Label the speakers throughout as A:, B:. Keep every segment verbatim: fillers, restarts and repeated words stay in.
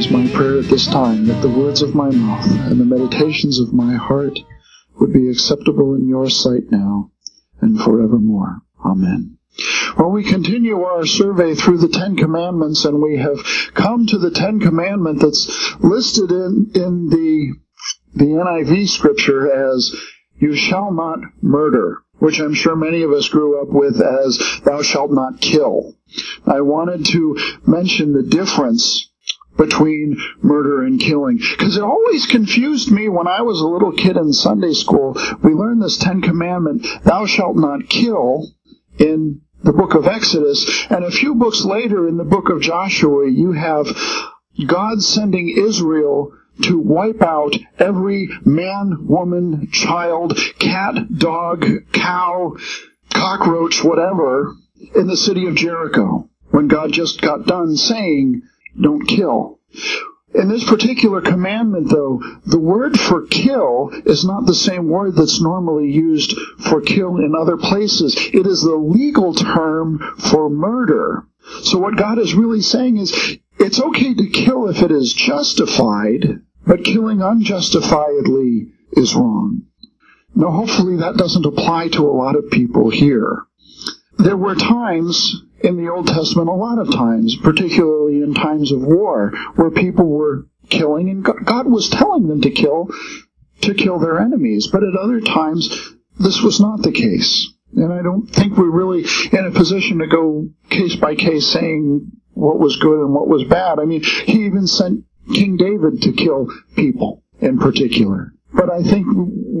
A: is my prayer at this time, that the words of my mouth and the meditations of my heart would be acceptable in your sight now and forevermore. Amen. Well, we continue our survey through the Ten Commandments, and we have come to the Ten Commandment that's listed in, in the, the N I V scripture as, "You shall not murder," which I'm sure many of us grew up with as, "Thou shalt not kill." I wanted to mention the difference between murder and killing, because it always confused me when I was a little kid in Sunday school. We learned this Ten Commandment, "Thou shalt not kill," in the book of Exodus, and a few books later in the book of Joshua, you have God sending Israel to wipe out every man, woman, child, cat, dog, cow, cockroach, whatever, in the city of Jericho, when God just got done saying, "Don't kill." In this particular commandment, though, the word for kill is not the same word that's normally used for kill in other places. It is the legal term for murder. So what God is really saying is, it's okay to kill if it is justified, but killing unjustifiedly is wrong. Now, hopefully that doesn't apply to a lot of people here. There were times in the Old Testament, a lot of times, particularly in times of war, where people were killing, and God was telling them to kill, to kill their enemies. But at other times, this was not the case. And I don't think we're really in a position to go case by case saying what was good and what was bad. I mean, he even sent King David to kill people in particular. But I think,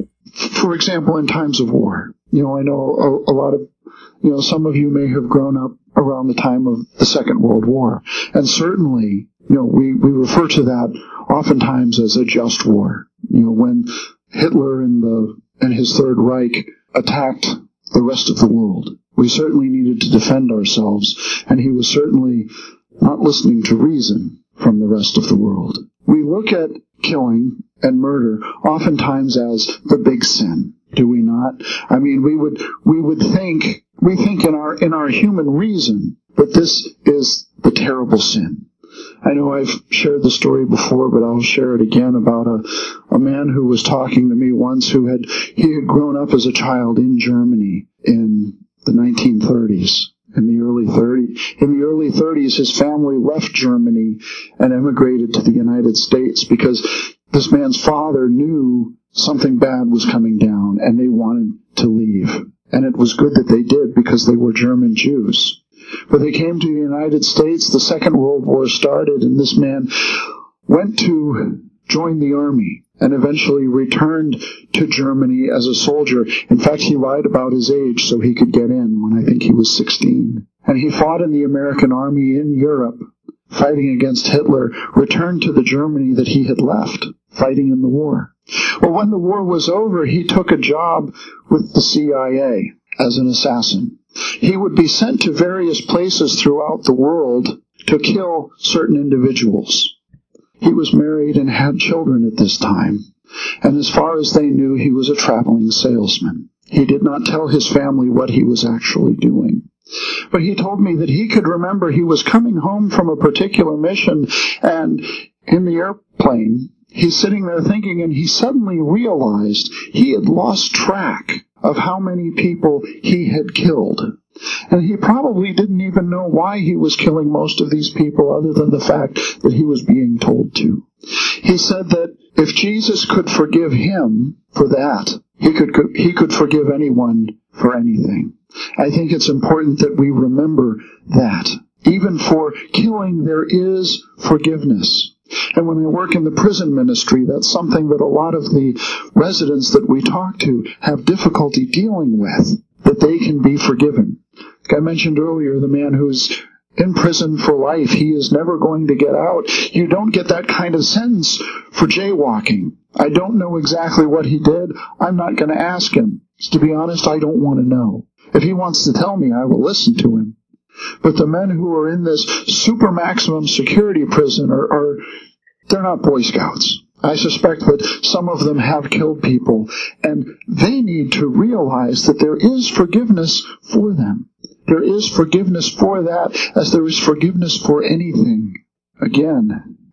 A: for example, in times of war, you know, I know a, a lot of, you know, some of you may have grown up around the time of the Second World War. And certainly, you know, we, we refer to that oftentimes as a just war. You know, when Hitler and the and his Third Reich attacked the rest of the world, we certainly needed to defend ourselves, and he was certainly not listening to reason from the rest of the world. We look at killing and murder oftentimes as the big sin, do we not? I mean, we would we would think we think in our in our human reason that this is the terrible sin. I know I've shared the story before, but I'll share it again about a, a man who was talking to me once who had, he had grown up as a child in Germany in the nineteen thirties. In the early thirties, in the early thirties, his family left Germany and emigrated to the United States because this man's father knew something bad was coming down and they wanted to leave. And it was good that they did because they were German Jews. But they came to the United States, the Second World War started, and this man went to join the army and eventually returned to Germany as a soldier. In fact, he lied about his age so he could get in when I think he was sixteen. And he fought in the American army in Europe, fighting against Hitler, returned to the Germany that he had left, fighting in the war. Well, when the war was over, he took a job with the C I A as an assassin. He would be sent to various places throughout the world to kill certain individuals. He was married and had children at this time, and as far as they knew, he was a traveling salesman. He did not tell his family what he was actually doing. But he told me that he could remember he was coming home from a particular mission, and in the airplane, he's sitting there thinking, and he suddenly realized he had lost track of how many people he had killed. And he probably didn't even know why he was killing most of these people other than the fact that he was being told to. He said that if Jesus could forgive him for that, he could, he could forgive anyone for anything. I think it's important that we remember that. Even for killing, there is forgiveness. And when I work in the prison ministry, that's something that a lot of the residents that we talk to have difficulty dealing with, that they can be forgiven. Like I mentioned earlier, the man who's in prison for life, he is never going to get out. You don't get that kind of sentence for jaywalking. I don't know exactly what he did. I'm not going to ask him. To be honest, I don't want to know. If he wants to tell me, I will listen to him. But the men who are in this super maximum security prison are, are they're not Boy Scouts. I suspect that some of them have killed people, and they need to realize that there is forgiveness for them. There is forgiveness for that, as there is forgiveness for anything. Again,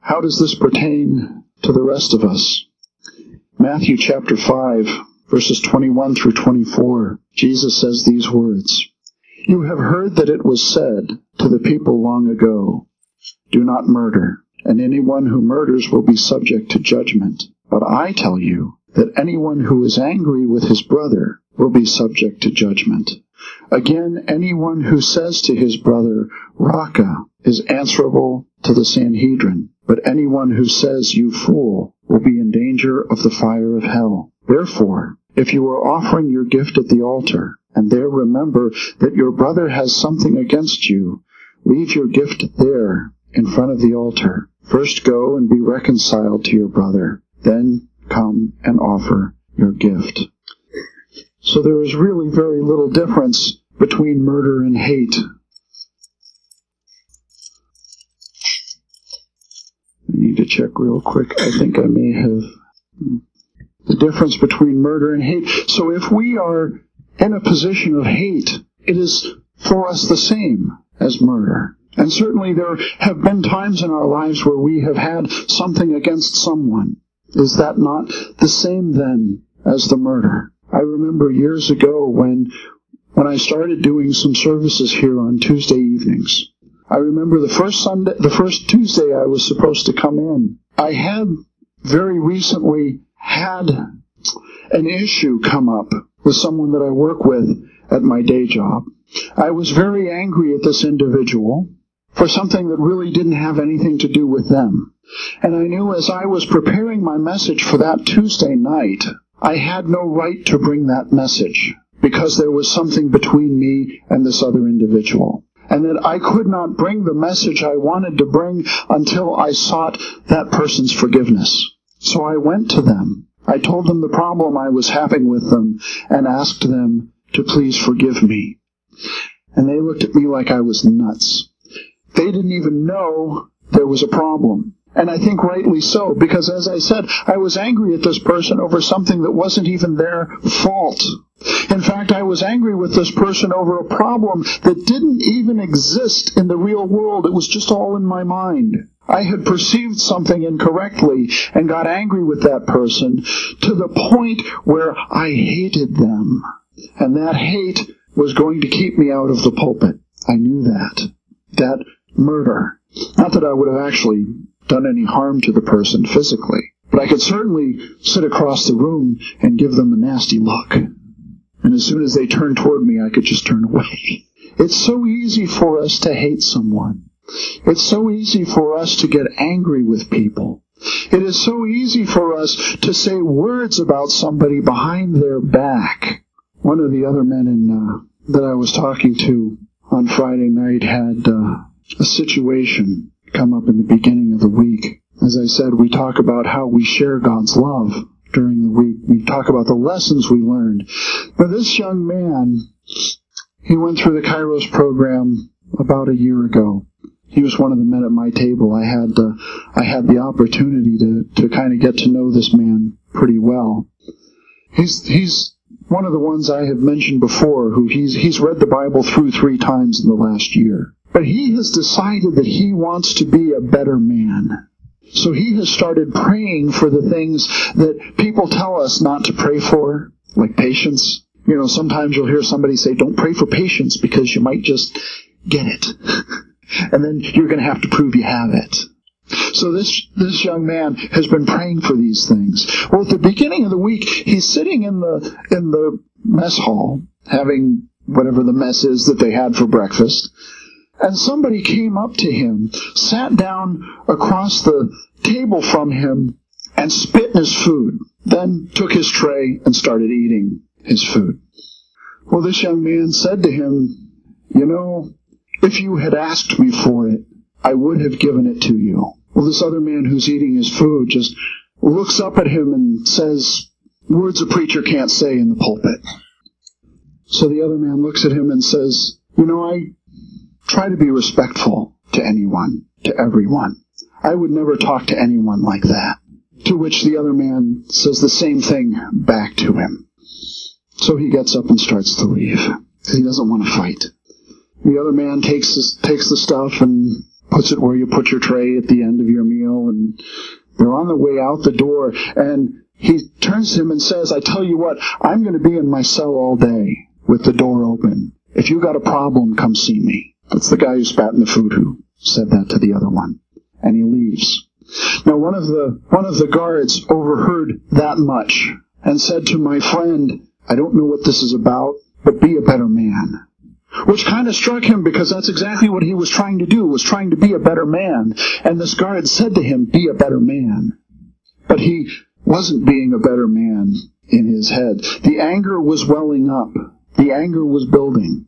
A: how does this pertain to the rest of us? Matthew chapter five, verses twenty-one through twenty-four, Jesus says these words, "You have heard that it was said to the people long ago, 'Do not murder, and anyone who murders will be subject to judgment.' But I tell you that anyone who is angry with his brother will be subject to judgment. Again, anyone who says to his brother, 'Raca,' is answerable to the Sanhedrin. But anyone who says, 'You fool,' will be in danger of the fire of hell. Therefore, if you are offering your gift at the altar, and there remember that your brother has something against you, leave your gift there in front of the altar. First go and be reconciled to your brother. Then come and offer your gift." So there is really very little difference between murder and hate. I need to check real quick. I think I may have the difference between murder and hate. So if we are in a position of hate, it is for us the same as murder. And certainly there have been times in our lives where we have had something against someone. Is that not the same then as the murder? I remember years ago when when I started doing some services here on Tuesday evenings. I remember the first Sunday, the first Tuesday I was supposed to come in. I had very recently had an issue come up with someone that I work with at my day job. I was very angry at this individual for something that really didn't have anything to do with them. And I knew as I was preparing my message for that Tuesday night, I had no right to bring that message because there was something between me and this other individual. And that I could not bring the message I wanted to bring until I sought that person's forgiveness. So I went to them. I told them the problem I was having with them and asked them to please forgive me. And they looked at me like I was nuts. They didn't even know there was a problem. And I think rightly so, because as I said, I was angry at this person over something that wasn't even their fault. In fact, I was angry with this person over a problem that didn't even exist in the real world. It was just all in my mind. I had perceived something incorrectly and got angry with that person to the point where I hated them. And that hate was going to keep me out of the pulpit. I knew that. That murder. Not that I would have actually done any harm to the person physically, but I could certainly sit across the room and give them a nasty look. And as soon as they turned toward me, I could just turn away. It's so easy for us to hate someone. It's so easy for us to get angry with people. It is so easy for us to say words about somebody behind their back. One of the other men in, uh, that I was talking to on Friday night had uh, a situation come up in the beginning of the week. As I said, we talk about how we share God's love during the week. We talk about the lessons we learned. But this young man, he went through the Kairos program about a year ago. He was one of the men at my table. I had uh, I had the opportunity to, to kind of get to know this man pretty well. He's he's one of the ones I have mentioned before who he's he's read the Bible through three times in the last year. But he has decided that he wants to be a better man. So he has started praying for the things that people tell us not to pray for, like patience. You know, sometimes you'll hear somebody say, don't pray for patience because you might just get it. And then you're going to have to prove you have it. So this this young man has been praying for these things. Well, at the beginning of the week, he's sitting in the in the mess hall, having whatever the mess is that they had for breakfast. And somebody came up to him, sat down across the table from him, and spit in his food. Then took his tray and started eating his food. Well, this young man said to him, you know, if you had asked me for it, I would have given it to you. Well, this other man who's eating his food just looks up at him and says, words a preacher can't say in the pulpit. So the other man looks at him and says, you know, I try to be respectful to anyone, to everyone. I would never talk to anyone like that. To which the other man says the same thing back to him. So he gets up and starts to leave, because he doesn't want to fight. The other man takes the, takes the stuff and puts it where you put your tray at the end of your meal, and they're on the way out the door, and he turns to him and says, I tell you what, I'm going to be in my cell all day with the door open. If you got a problem, come see me. That's the guy who spat in the food who said that to the other one. And he leaves. Now one of the one of the guards overheard that much and said to my friend, I don't know what this is about, but be a better man. Which kind of struck him, because that's exactly what he was trying to do, was trying to be a better man. And this guard said to him, be a better man. But he wasn't being a better man in his head. The anger was welling up. The anger was building.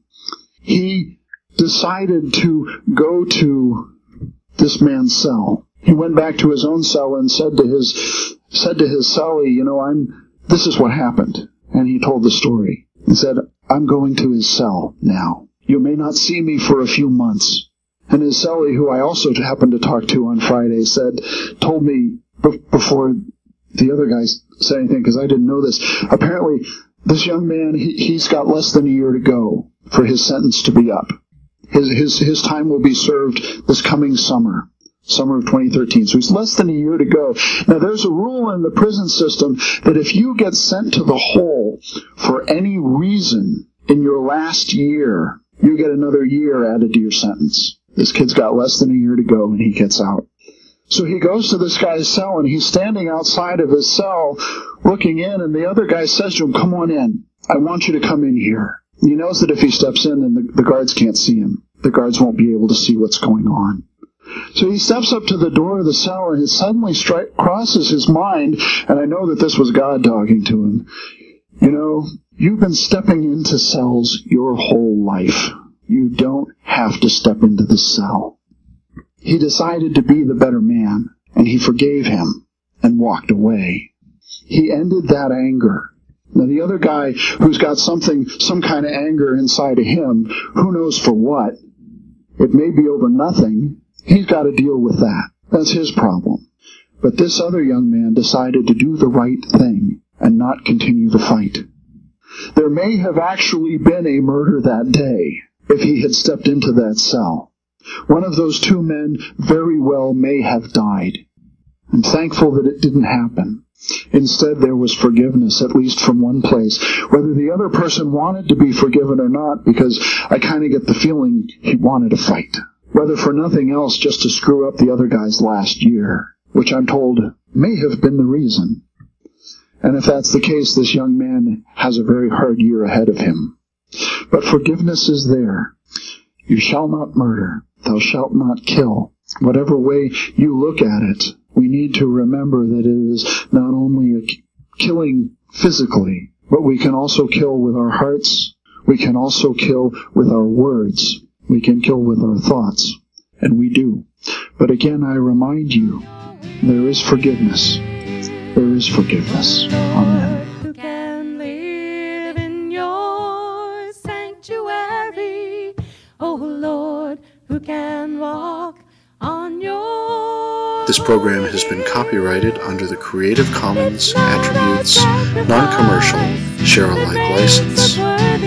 A: He decided to go to this man's cell. He went back to his own cell and said to his said to his cellie, you know, I'm this is what happened. And he told the story. He said, I'm going to his cell now. You may not see me for a few months. And his cellie, who I also happened to talk to on Friday, said, told me b- before the other guys said anything, because I didn't know this, apparently this young man, he, he's got less than a year to go for his sentence to be up. His, his, his time will be served this coming summer. Summer of twenty thirteen. So he's less than a year to go. Now there's a rule in the prison system that if you get sent to the hole for any reason in your last year, you get another year added to your sentence. This kid's got less than a year to go and he gets out. So he goes to this guy's cell and he's standing outside of his cell looking in, and the other guy says to him, come on in. I want you to come in here. And he knows that if he steps in, then the, the guards can't see him. The guards won't be able to see what's going on. So he steps up to the door of the cell, and it suddenly stri- crosses his mind, and I know that this was God talking to him. You know, you've been stepping into cells your whole life. You don't have to step into the cell. He decided to be the better man, and he forgave him and walked away. He ended that anger. Now the other guy who's got something, some kind of anger inside of him, who knows for what, it may be over nothing. He's got to deal with that. That's his problem. But this other young man decided to do the right thing and not continue the fight. There may have actually been a murder that day if he had stepped into that cell. One of those two men very well may have died. I'm thankful that it didn't happen. Instead, there was forgiveness, at least from one place. Whether the other person wanted to be forgiven or not, because I kind of get the feeling he wanted to fight. Whether for nothing else, just to screw up the other guy's last year, which I'm told may have been the reason. And if that's the case, this young man has a very hard year ahead of him. But forgiveness is there. You shall not murder. Thou shalt not kill. Whatever way you look at it, we need to remember that it is not only a killing physically, but we can also kill with our hearts. We can also kill with our words. We can kill with our thoughts, and we do. But again, I remind you, there is forgiveness. There is forgiveness. Amen.
B: Who can live in your sanctuary? Oh Lord, who can walk on your...
C: This program has been copyrighted under the Creative Commons Attributes Non-Commercial Share-alike license.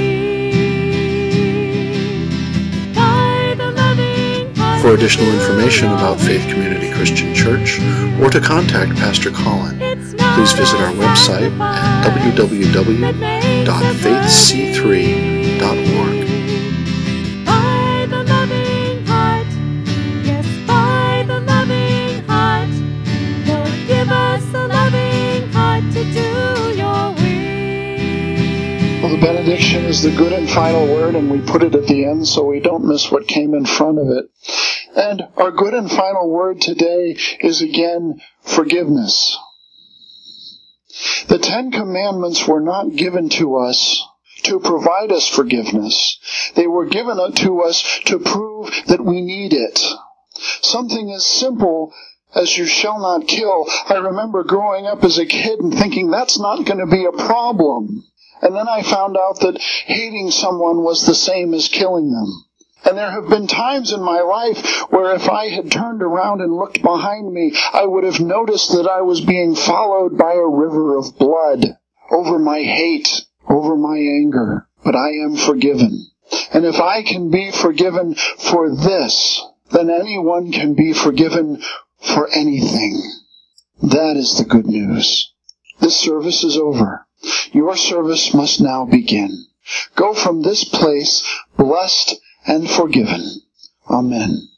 C: For additional information about Faith Community Christian Church, or to contact Pastor Colin, please visit our website at w w w dot faith c three dot org.
B: By the loving heart, yes, by the loving heart, Lord, give us a loving heart to do your will.
A: Well, the benediction is the good and final word, and we put it at the end so we don't miss what came in front of it. And our good and final word today is again forgiveness. The Ten Commandments were not given to us to provide us forgiveness. They were given to us to prove that we need it. Something as simple as you shall not kill. I remember growing up as a kid and thinking that's not going to be a problem. And then I found out that hating someone was the same as killing them. And there have been times in my life where if I had turned around and looked behind me, I would have noticed that I was being followed by a river of blood over my hate, over my anger. But I am forgiven. And if I can be forgiven for this, then anyone can be forgiven for anything. That is the good news. This service is over. Your service must now begin. Go from this place blessed and forgiven. Amen.